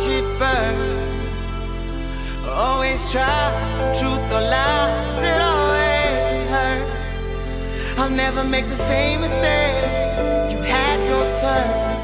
watch it burn. Always try, truth or lies, it always hurts. I'll never make the same mistake. You had your turn.